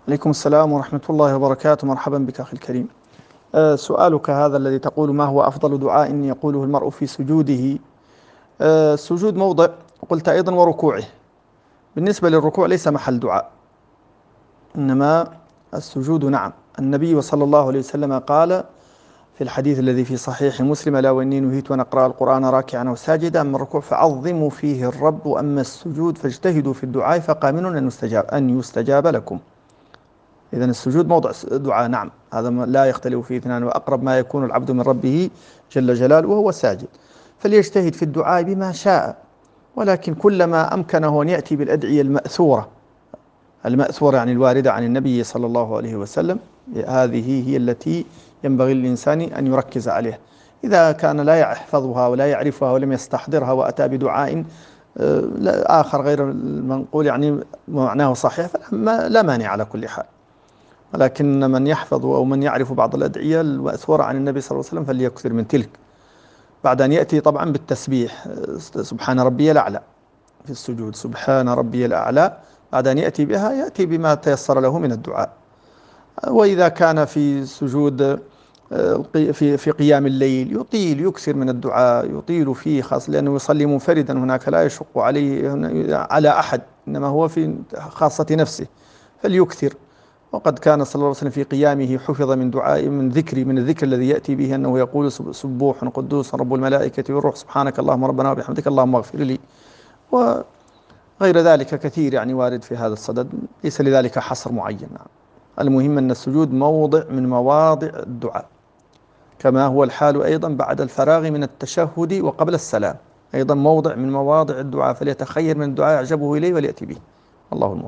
عليكم السلام ورحمة الله وبركاته. مرحبا بك أخي الكريم. سؤالك هذا الذي تقول ما هو أفضل دعاء يقوله المرء في سجوده. السجود موضع، قلت أيضا وركوعه. بالنسبة للركوع ليس محل دعاء، إنما السجود نعم. النبي صلى الله عليه وسلم قال في الحديث الذي في صحيح مسلم: ألا وإني نهيت أن أقرأ القرآن راكعا أو ساجدا، أما الركوع فعظموا فيه الرب، وأما السجود فاجتهدوا في الدعاء فقامن أن يستجاب لكم. إذن السجود موضع دعاء نعم، هذا لا يختلف فيه اثنان، وأقرب ما يكون العبد من ربه جل جلاله وهو ساجد، فليجتهد في الدعاء بما شاء، ولكن كلما أمكنه أن يأتي بالأدعية المأثورة يعني الواردة عن النبي صلى الله عليه وسلم. هذه هي التي ينبغي للإنسان أن يركز عليها. إذا كان لا يحفظها ولا يعرفها ولم يستحضرها وأتى بدعاء آخر غير المنقول يعني معناه صحيح، فلا مانع على كل حال. ولكن من يحفظ أو من يعرف بعض الأدعية المأثورة عن النبي صلى الله عليه وسلم فليكثر من تلك، بعد أن يأتي طبعا بالتسبيح: سبحان ربي الأعلى في السجود، سبحان ربي الأعلى. بعد أن يأتي بها يأتي بما تيسر له من الدعاء. وإذا كان في سجود في قيام الليل يطيل، يكثر من الدعاء، يطيل فيه، خاصة لأنه يصلي منفردا، هناك لا يشق عليه على أحد، إنما هو في خاصة نفسه، فليكثر. وقد كان صلى الله عليه وسلم في قيامه حفظ من دعاء من الذكر الذي يأتي به أنه يقول: سبوح قدوس رب الملائكة والروح، سبحانك اللهم ربنا وبحمدك اللهم اغفر لي. وغير ذلك كثير يعني وارد في هذا الصدد، ليس لذلك حصر معين. المهم أن السجود موضع من مواضع الدعاء، كما هو الحال أيضا بعد الفراغ من التشهد وقبل السلام، أيضا موضع من مواضع الدعاء، فليتخير من الدعاء يعجبه إليه وليأتي به. الله الموفق.